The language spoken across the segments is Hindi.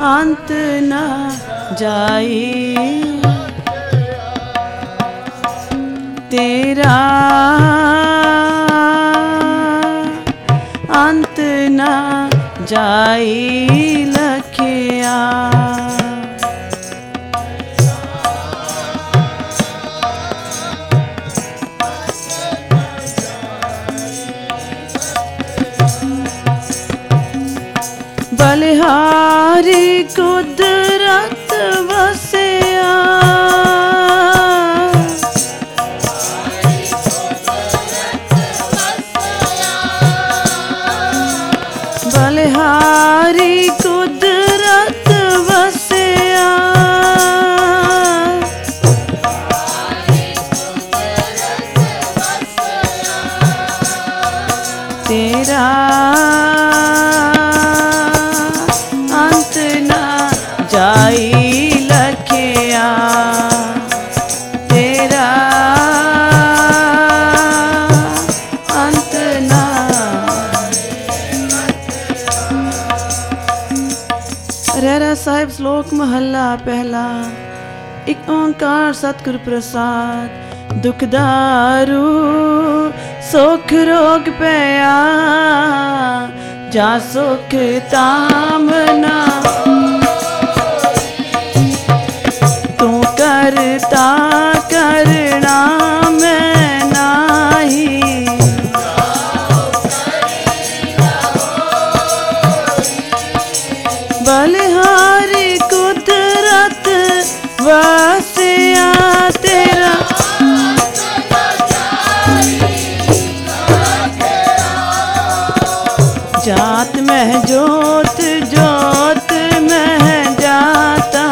अंत न जाई तेरा अंत न जाई लखिया बलिहारी कुदरत वसिया बलिहारी कुदरत वसिया तेरा अंत न जाई लखिया तेरा अंत न रहरा साहिब श्लोक महला पहला। एक ओंकार सतगुर प्रसाद दुख दारू सुख रोग पया जा सुख तामना तू करता करना मैं नाही बलिहारी कुदरत वसिया तेरा जात में जोत जोत में जाता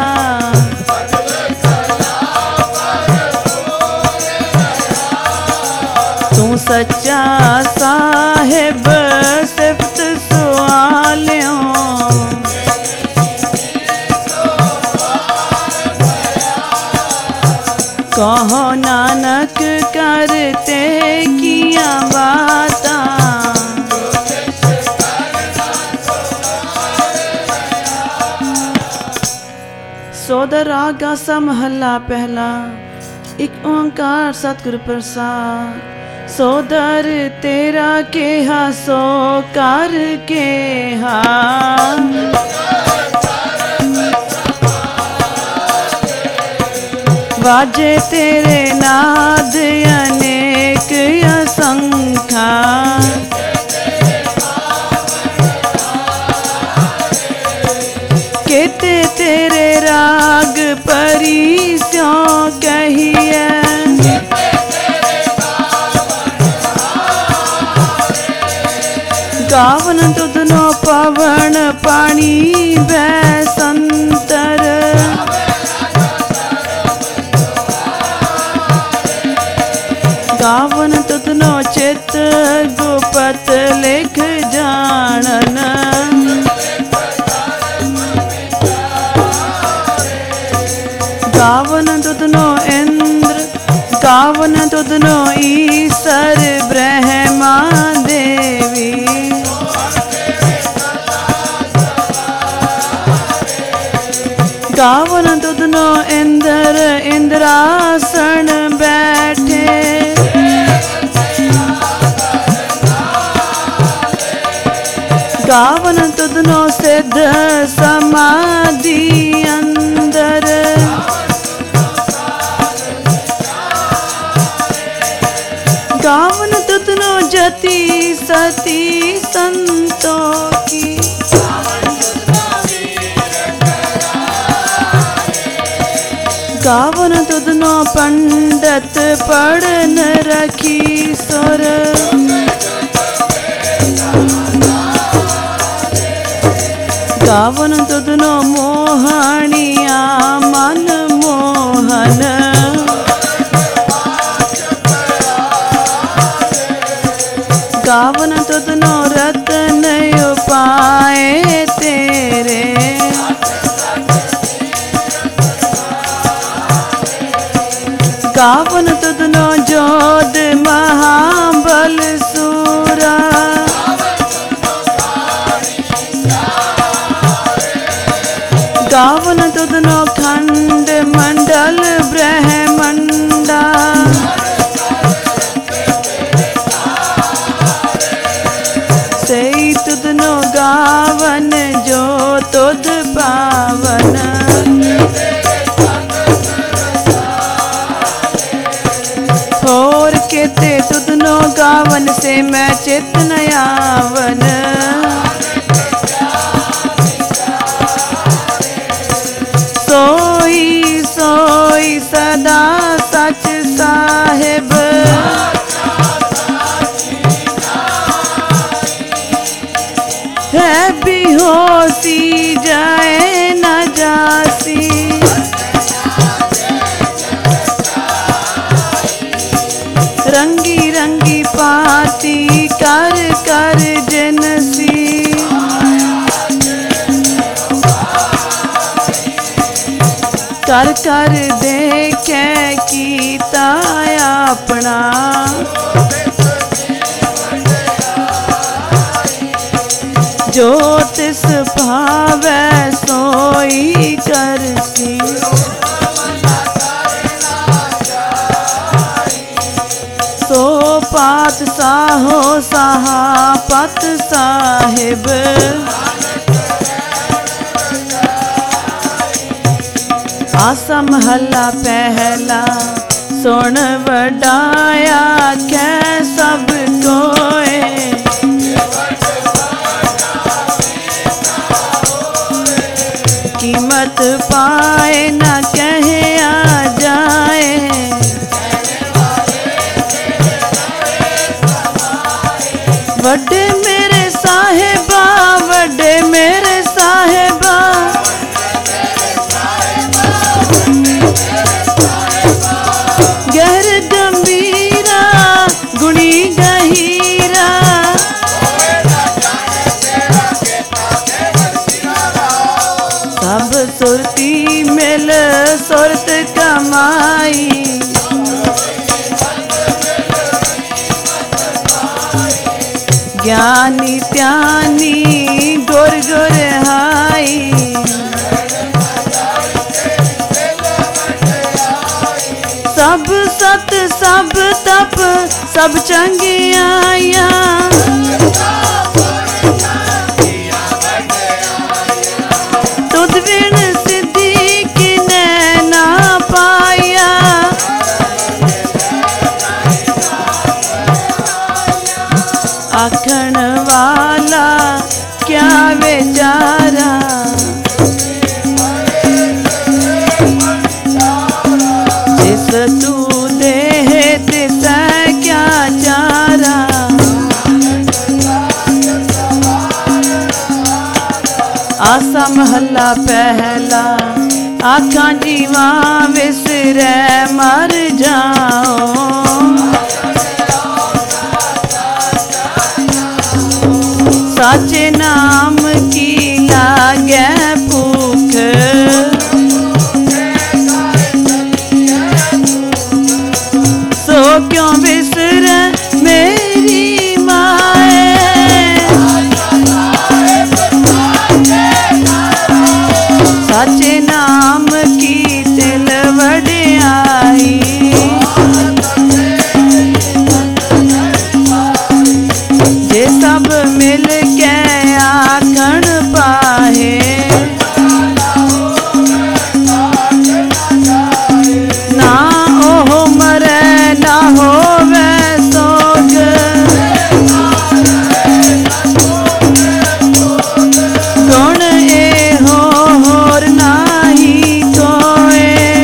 तू सच्चा साहिब सिफत सुआलियों कहो नानक करते किया बाता सोदर रागा सा महला पहला। एक ओंकार सतगुर प्रसाद सोदर तेरा केहा सो कर केहा वाजे तेरे नाद अनेक असंख्या केते तेरे राग परी स्यों कहिए गावन तुदनो पवन पानी बैसंतर गावन तुदनो चित गुपत लिख जानन गावन तुदनो इंद्र गावन तुदनो ईश्वर ब्रह्मा देवी गावन तुदनो इंद्र इंद्रासन बैठे गावन तुदनो सिद्ध समाधि अंदर गावन तुदनो जति सती संतों की गावन तुदनो पंडित पढ़न रखी सुर गावन तुदनो मोहनिया मन मोहन गावन तुदनो रतन उपाय तेरे गावन तुदनो जोध महाबल सूरा कर कर देखे कीता अपना, जो तिस भावै सोई करसी। सो पात साहो सहापत साहिब, आसा महला पहला सुन वडाया कै सब कोए, कीमत पाए न कहे आ जाए, वड्डे मेरे साहिबा, वड्डे मेरे साहिबा, गहर गंभीरा गुणी गहीरा, सब सुरती मिल सुरत कमाई, ज्ञानी त्यानी गुर गुर हाई, सब सत सब तप सब चंगियाया, तुद बिन सिद्धि किने ना पाया, आखण वाला क्या बेचारा, जिस तू देह तिस क्या चारा, आसा महला पहला आखा जीवा विसरै मर जाओ, साचे नाम की लागे भूख, सो क्यों बिसरे मेरी माए, साचे नाम की दिल वडियाई, जे सब मिल के आखण पाहे, ना ओह मरे ना होवे सोग, गुण ए होर नाही कोए,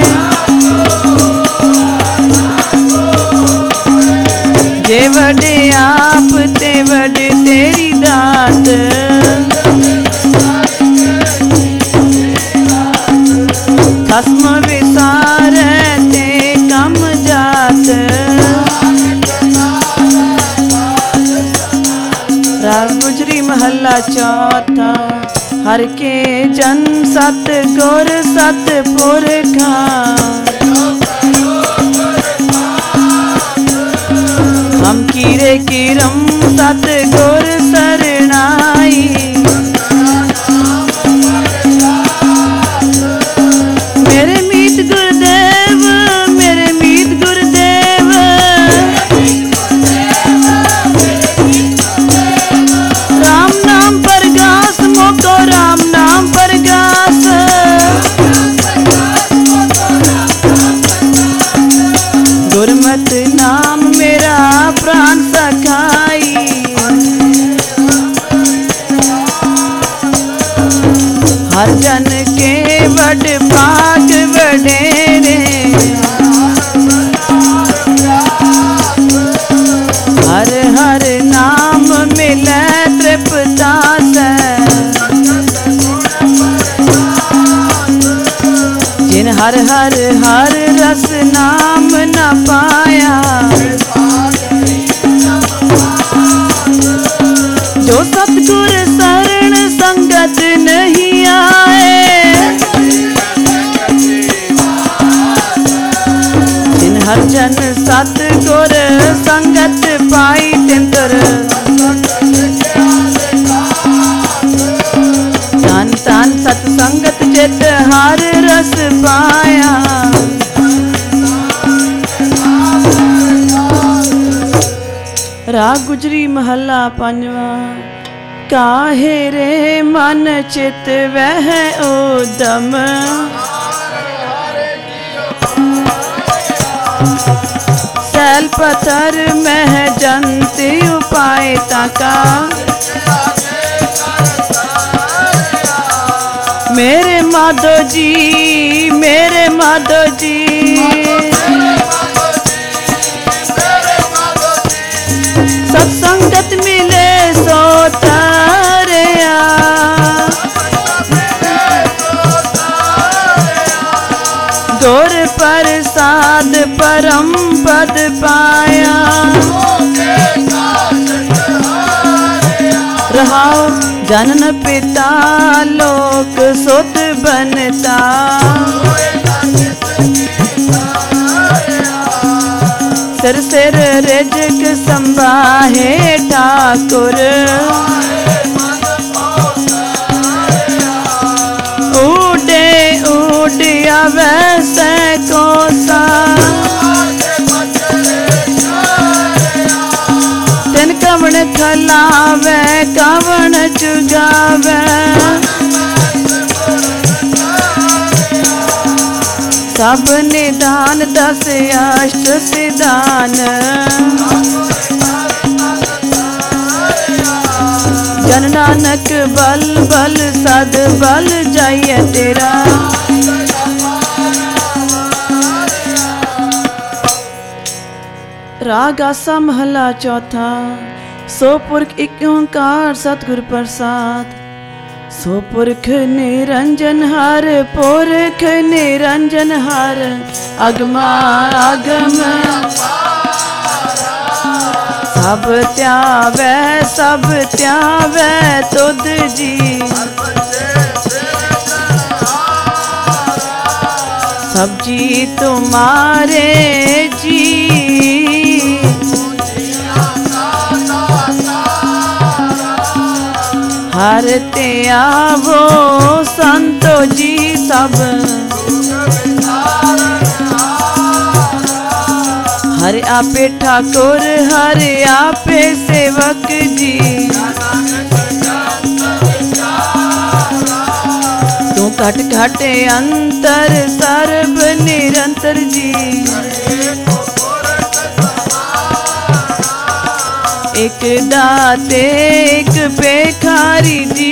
जे वडे आप ते वडे तेरी दात, खस्म विसार ते कम जात, राग गुजरी महला चौथा, हर के जन सत गुर सत पुरखा, हम कीरे कीरम सत गुर सरनाई, मेरे मीत गुरुदेव, मेरे मीत गुरुदेव, राम नाम परगास मोको राम नाम परगास, गुरमत नाम मेरा प्राण सखाई, हर जन के वड भाग वडेरे, हर हर नाम मिले तृप्ता से, जिन हर हर हर रस नाम न पाया, जो सतगुर शरण संगत नहीं आए, सतगुर संगत पाई तिंतर धन धन सतसंगत चित हर रस पाया। राग गुजरी महला पंजवा। काहे रे मन चित वह उदम सैल पत्थर मह जंती उपाय ताका मेरे माधो जी मेरे माधो जी सत्संगत मिले सो तारया गुर प्रसाद परम पद पाया। रहाओ जनन पिता लोक सुत बनता सिर सिर रिजक संभाहे ठाकुर उड़े उड़िया वैसे कोसा तिन कवण खलावे कवण चुगावे सब निदान दस अष्ट सिदान जन नानक बल बल सद बल जाइए तेरा। राग आसा महला चौथा। सो पुरख एक ओंकार सतगुर प्रसाद सो पुरख निरंजन हर पुरख निरंजन हर अगमा अगम सब त्यावै तुद जी सब जी तुम्हारे जी हर ते आवो संतो जी सब हर आपे ठाकुर हर आपे सेवक जी तू घट घट अंतर सर्व निरंतर जी एक दाते एक पेखारी जी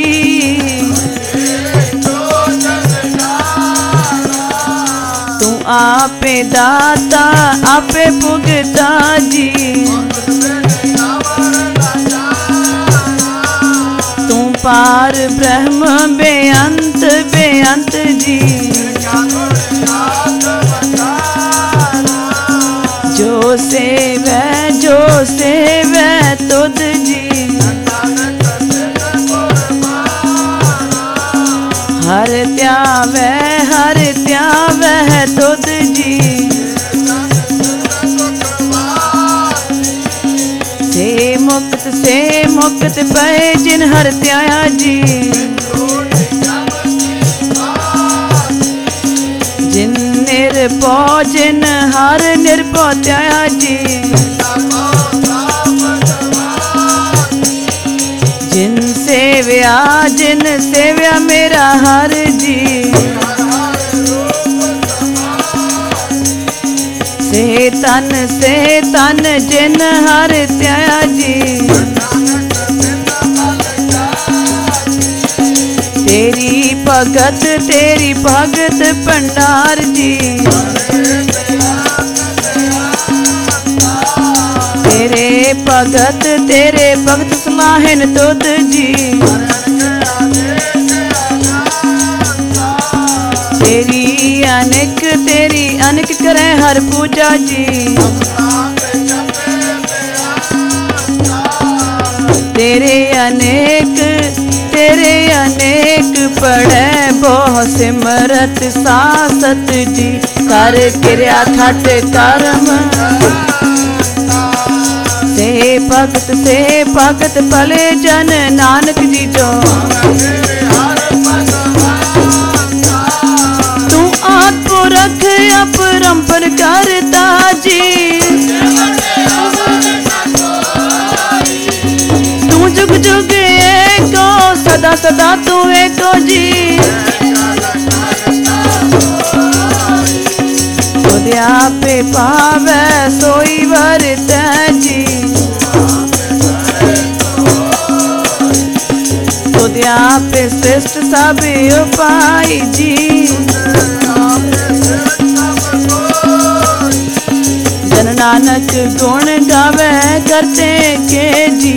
तू आपे दाता आपे भुगता जी तू पार ब्रह्म बेअंत बेअंत जी जो सेवै तुद जी हर त्यावै तुद जी से मुक्त पए जिन हर त्याया जी जिन निर्भौ जिन हर निर्भौ त्याया जी जिन सेव्या मेरा हर जी से तन जिन हर त्याया जी तेरी भगत भंडार जी तेरे भगत सलाहन तुद जी तेरी अनेक करे हर पूजा जी तेरे अनेक पढ़े ਬਹੁ ਸਿਮਰਤ ਸਾਸਤ ਜੀ ਕਰ ਕਿਰਿਆ ਖਟ ਕਰਮ से भगत भले जन नानक जी जो तू आत्पुरख अपरंपर करता जी तू जुग जुग एको सदा सदा तू एको जी पे पावे सोई वरत जी तुद्या पे श्रेष्ठ सब उपाय जी जन नानक गुण गावे करते के जी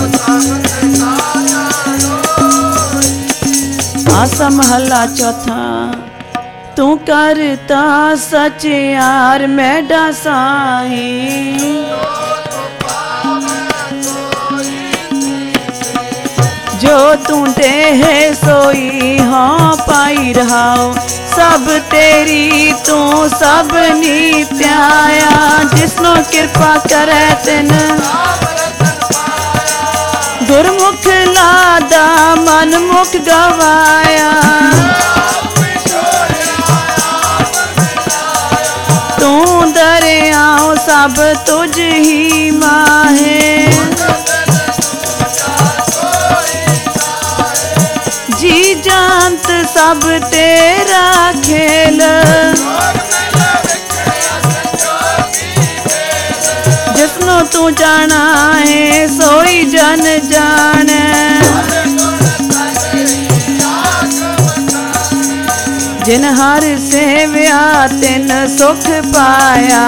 आसा महला चौथा तू करता सच यार मैडा साई जो तू दे है सोई हाँ पाई रहाओ सब तेरी तू सब नीत्याया जिसनो कृपा करे तिन गुरमुख लादा मन मुख गवाया तू दरियाओ सब तुझ ही माहे जी जानत सब तेरा खेल जिसनो तू जाना है सोई जन जाने जिन हर सेव्या तिन सुख पाया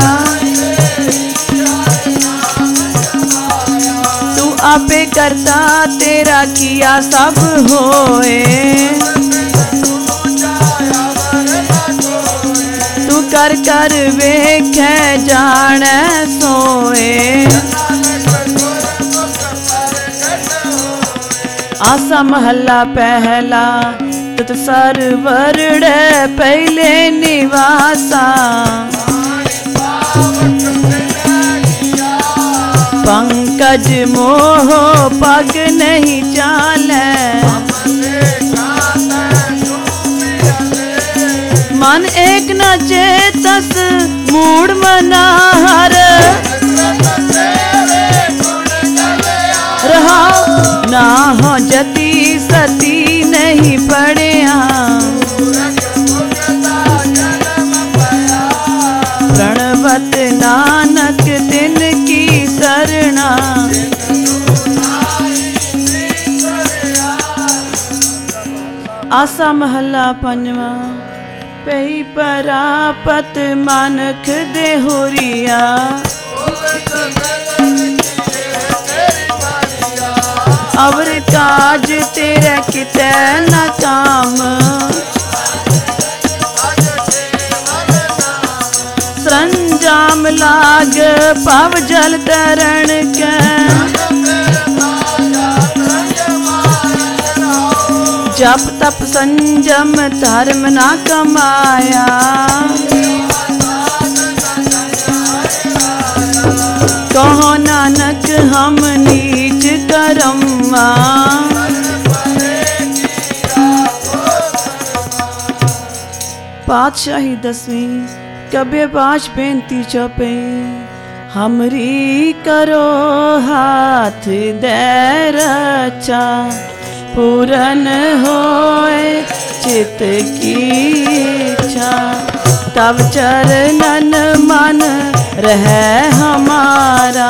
तू आपे करता तेरा किया सब होए तू कर कर वेखे जाने सोए आसा महला पहला तत सरवरड़ पहले निवासा पंकज मोह पग नहीं चाले मन एक न चेतस मूड मनाहर रहा ना हो जति सती नहीं पड़िया प्रणवत नानक दिन की शरणा आसा महला पंजवा पई परापत मानक देहोरिया अवर काज तेरे किते न काम सरंजाम लाग पाव जल तरण के जप तप संजम धर्म ना कमाया कहो नानक हम नीच करम्मा पातशाही 10वीं कबे पाँच बेनती चौपे हमरी करो हाथ दे रचा पूरन होए चित की इच्छा तब चरणन मन रहे हमारा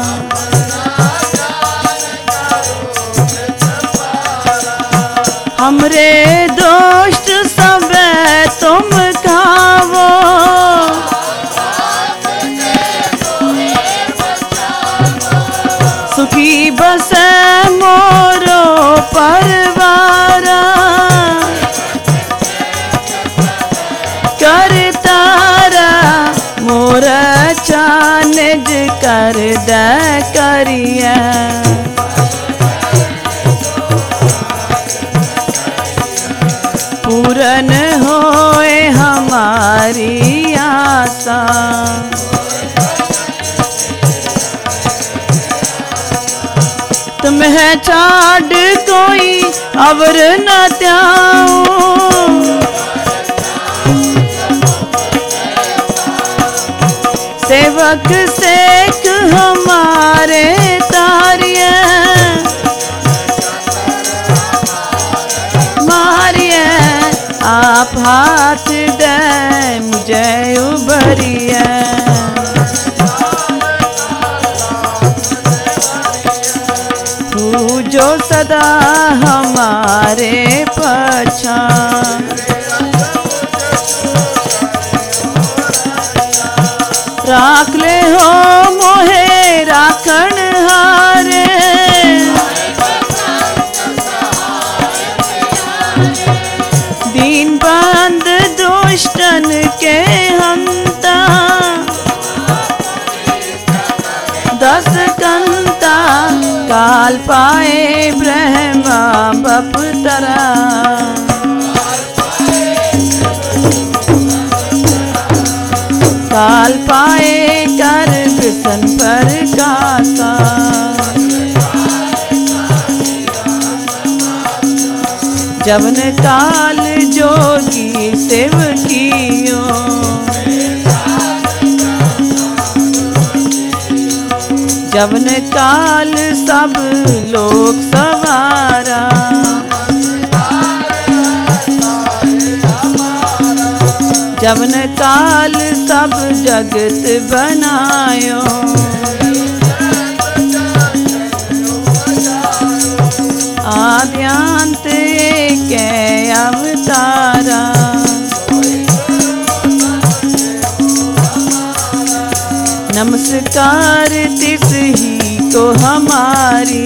हमरे दोस्त सब तुम खावो सुखी बसे मोरो परवारा कर तारा मोर चानिज कर दे करिया पूरन होए हमारी आशा। तुम्हें छाड़ कोई अवर न त्याऊं, सेवक सेक हमारे तारिये मारिये, आप हाथ दे मुझे उबरिये। जो सदा हमारे पछान, राख ले हो मोहे राखण हारे, दीन बंद दुष्टन के हंता, दस कंता काल पाए ब्रह्मा बपतरा। काल पाए कर बिसन पर कासा, जवन काल जोगी सेवकियो, जवन काल सब लोक सवारा। जवन काल सब जगत बनायो, आद्यांत एक अवतारा। नमस्कार तिस ही को हमारी,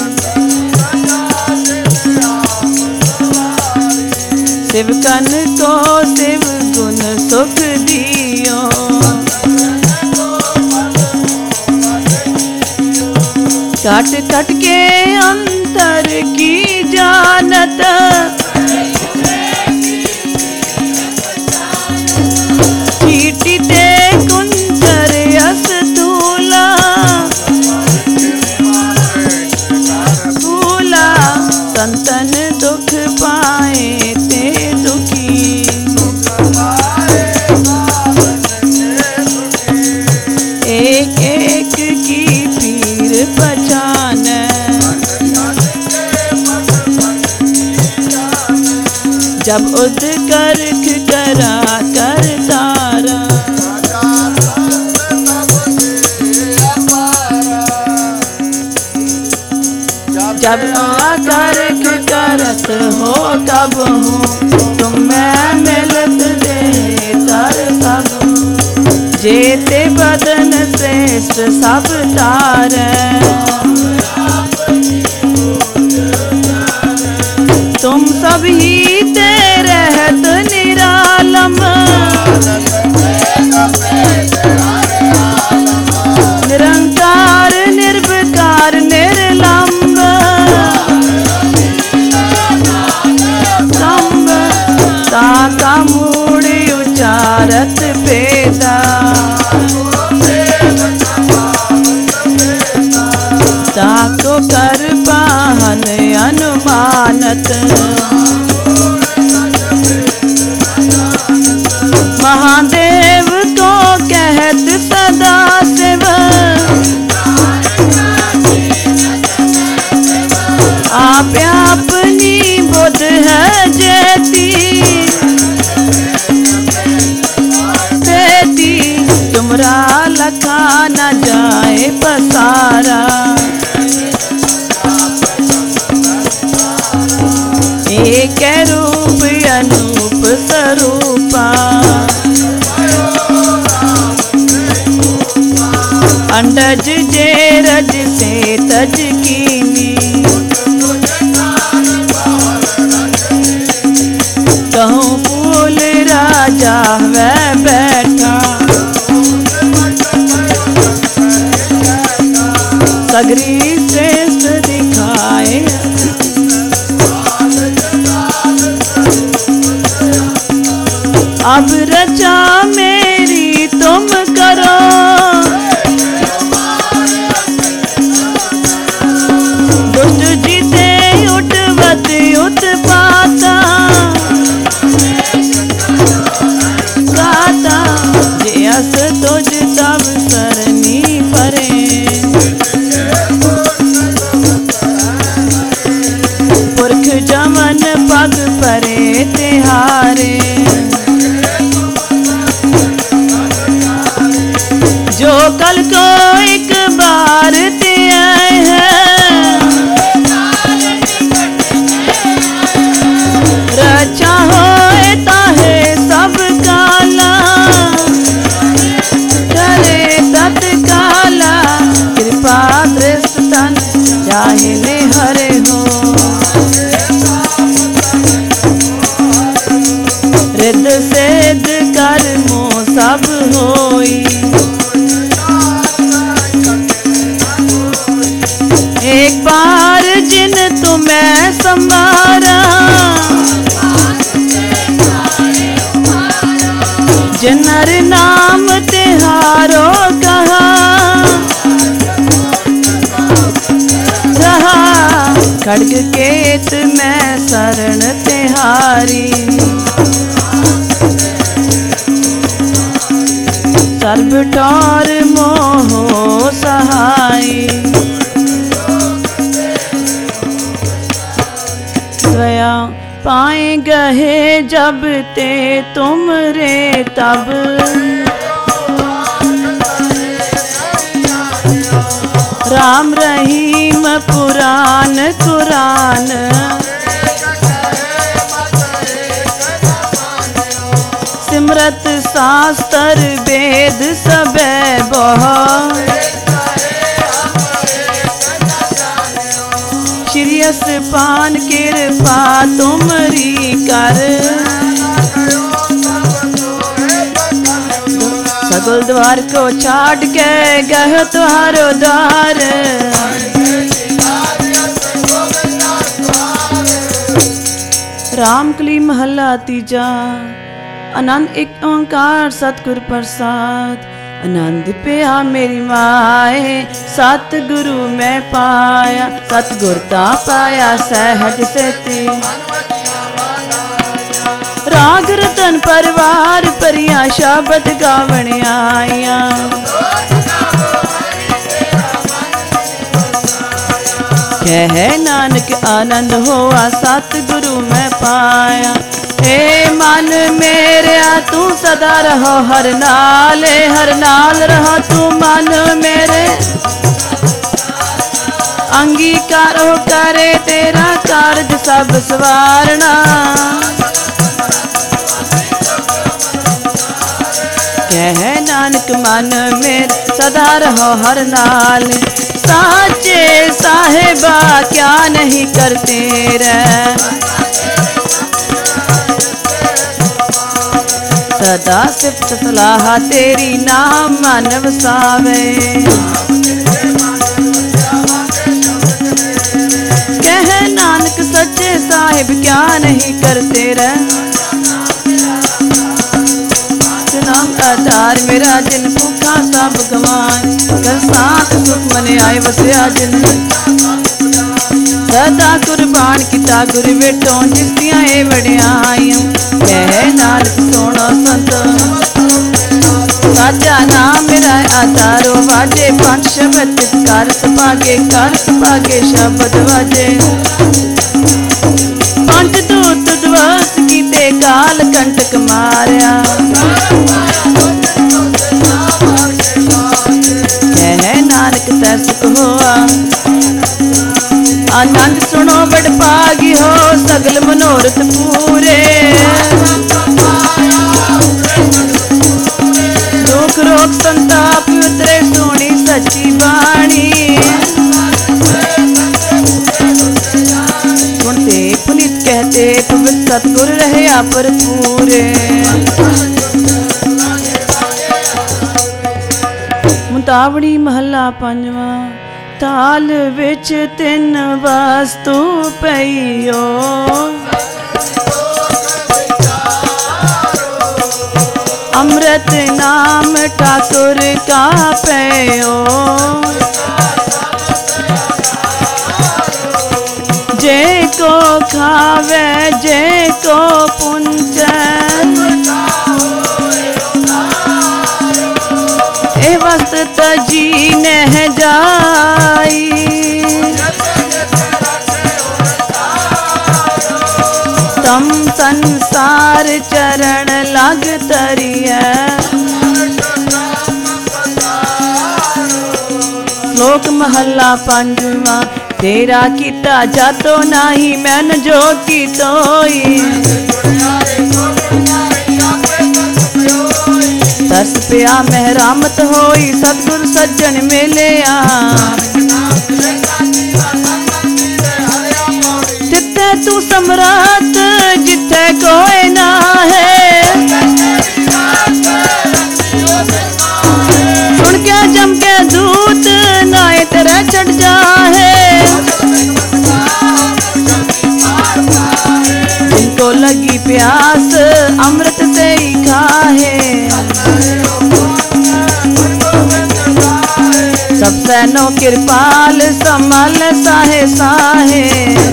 शिवकन को शिव गुण सुख दियो। काट काट के अंतर की जानत, चीटी दे कुंतर यस तूला, तूला संतन दुख पाए ते दुखी। एक एक की पीर पहचान, जब उद करख करा कर तारा। जब करख करत हो तब हूँ, तुम मैं मिलत दे तर तब। जेते बदन श्रेष्ठ सब तारे, तुम सब ही ते रहत निरालम। निरंकार निर्विकार निर्लंब, संब ताका मूढ़ उचारत पेदा। ताको कर पाहन अनुमानत, महादेव को कहत सदा शिव। आप अपनी बुद्ध है जेती, तेती तुमरा लखा न जाए पसारा। एक रूप अनूप स्वरूपा, अंडज जे रज से तज कीनी। कहूँ फूल राजा वह बैठा, सगरी श्रेष्ठ दिखाए। अब रचा मेरी तुम करो, दुष्ट जीते उठवत उत्पाता, गाता जे अस तुझ तब सरनी परे, पुरख जमन पग परे तिहारे, जो कल को एक बार ते आए हैं, रचा होए ताहे सब काला, करे तत्काला, कृपा दृष्ट तन चाहे हरे हो, रिद सिद्ध कर्मों सब होई, एक बार जिन तुम्हें संवारा, जिनर नाम तिहारो कहा, रहा खड्ग केत में शरण तिहारी, सर्ब ठौर मोह सहाई, गया पाए गहे जब ते तुम रे तब, राम रहीम पुराण कुरान, सिमरत शास्त्र वेद सबे बहु, श्रीयस पान कृपा तुमरी कर, सगुल द्वार को छाड़ के गह तुम्हारो द्वार, रामकली महला तीजा, आनंद एक ओंकार सतगुर प्रसाद, आनंद पिया मेरी माए, सतगुरु मैं पाया, सतगुर ता पाया सहज सेती, राग रतन परिवार परिया शब्द गावण आया, कह नानक आनंद होआ सतगुरु मैं पाया, हे मन मेरे तू सदा रहो हर नाल रहो तू मन मेरे, अंगीकार हो करे तेरा कार्य सब सवारना, कह नानक मन मेरे सदा रहो हर नाल, साचे साहेबा क्या नहीं करते रे, सदा सिफ्त सलाह तेरी नाम मन वसावे, कह नानक सच्चे साहिब क्या नहीं करते रे, नाम आधार मेरा जिन भूखा सब गवाए, कर साथ सुख मने आए वसया जिन, सदा कुर्बान किता गुर बेटों जिसदियां ए वड्याइयां, कह नानक सोना संत, साजा नाम मेरा आधारो वाजे, पंच शब्द कर सपागे शब्द वाजे, पंच दूत दिवस कीते काल कंटक मारिया, कह नानक तैसुख होआ, आनंद सुनो बड़ पागी हो सगल मनोरथ पूरे, दुख रोग संताप उतरे सोनी सच्ची बाणी, सुनते पुनीत कहते पवित्र सतगुर रहे पर पूरे, मुतावड़ी महला पंजवा, ताल विच तिन वस्तु पईयो, अमृत नाम ठाकुर का पयो, जे को खावे जे को पुंचे, ए वस्त तजी नह जाई, तम संसार चरण लग तरिए। श्लोक महला पंजवा, तेरा किता जातो नाही मैन जो की तोई, तरस पिया मेहरामत होई सतगुर सज्जन मिलिया, जिथे तू सम्राट जिथे कोई ना है, सुन के जम के दूत नाए तेरे चढ़ जाए, जिनको लगी प्यास अमृत से ही खाए, सब सैनो कृपाल संभाल साहे साहे।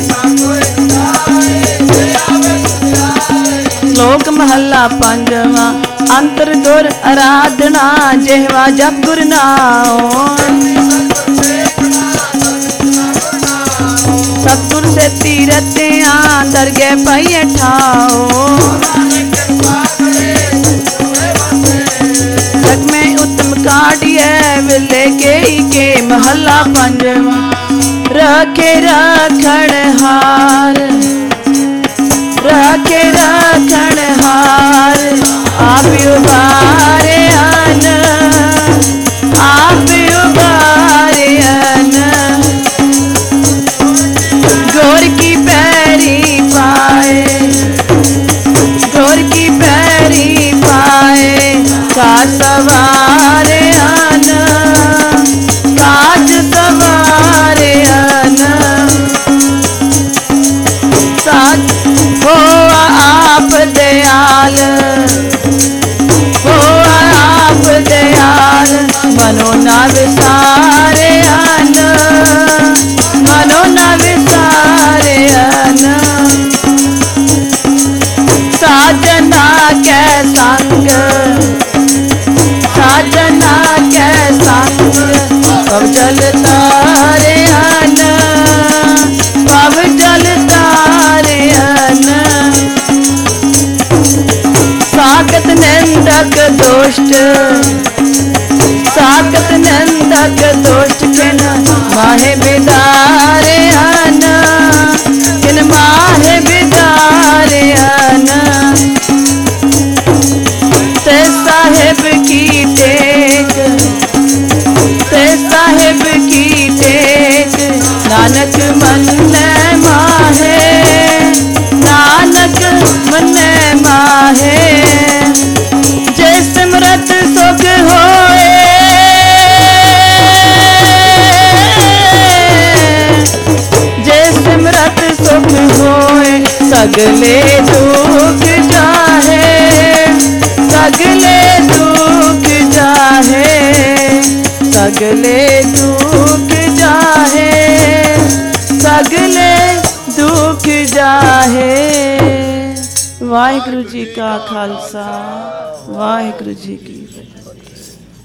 श्लोक महला पंजवा, अंतर गुर आराधना जेहवा जप गुर नाओ, सतगुर से तीरतिया दरगे पै ठाओ, जग में उत्तम काढ़िए विले के महला पंजवा, रखे रखण हार, रखे रखण हार, आप उबारे अन, आप उबारे अन, गोर की पैरी पाए, गोर की पैरी पाए, का सवारे अन, काज सवारे अन, साथ हो आप दयाल, हो आप दयाल, मनो ना विसारे अन, मनो ना विसारे अन, साजना के संग, साजना के संग, पव जल तारे अन, पव जल तारे अन, साकत नंदक दोष्ट, साकत नंदक दोष्ट, किन माहे बिदारे अन, किन माहे बिदारे अन, ते साहेब की टेक, ते साहेब की टेक, नानक मन माहे, नानक मन माहे, जे सिमरत सुख होए, जे सिमरत सुख होए, सगले दुख जाहे, सगले दुख जाहे, सगले दुख जाहे, सगले दुख जाहे। वाहिगुरु जी का खालसा, वाहिगुरु जी की फतेह।